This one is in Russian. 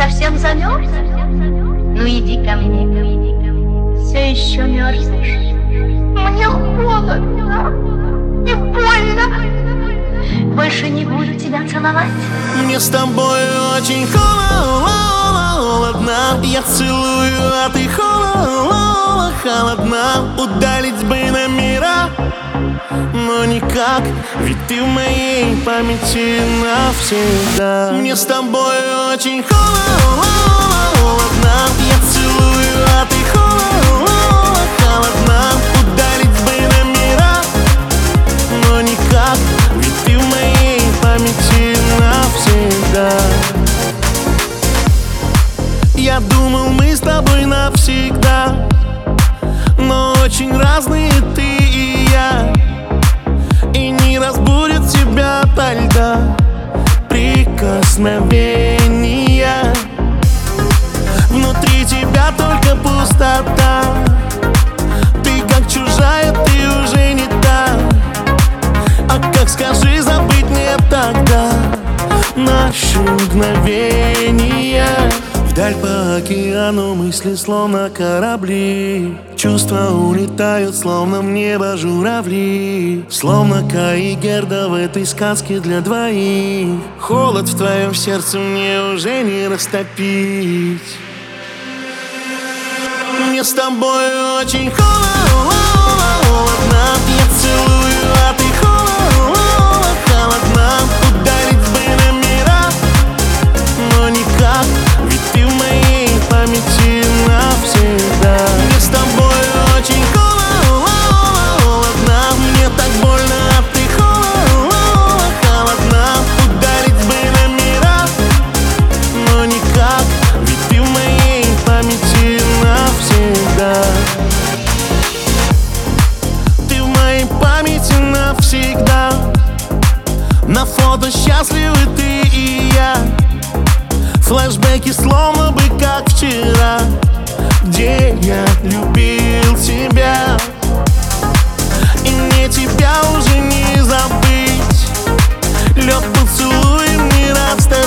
совсем замерз? Ну иди ко мне, все еще мерзнешь. Мне холодно и больно. Больше не буду тебя целовать. Мне с тобой очень холодно. Я целую, а ты холодна. Удалить бы номера, но никак, ведь ты в моей памяти навсегда. Мне с тобой очень холодно. Я целую, а ты холодна. Удалить бы номера, но никак, ведь ты в моей памяти навсегда. Я думал, мы с тобой навсегда, но очень разные ты и я. И не разбудит тебя ото льда прикосновения. Внутри тебя только пустота. Ты как чужая, ты уже не та. А как, скажи, забыть мне тогда наши мгновения? Вдаль по океану мысли словно корабли. Чувства улетают, словно в небо журавли. Словно Кай и Герда в этой сказке для двоих. Холод в твоем сердце мне уже не растопить. Мне с тобой очень холодно. Я целую, а ты холодна. Удалить бы номера, но никак, ведь ты в моей памяти навсегда. Мне с тобой очень холодно. Мне так больно, а ты холодна. Удалить бы номера, но никак, ведь ты в моей памяти навсегда. Ты в моей памяти навсегда. На фото счастливы ты и я. Флэшбэки словно бы как вчера, где я любил тебя. И мне тебя уже не забыть. Лед поцелуем не расставить.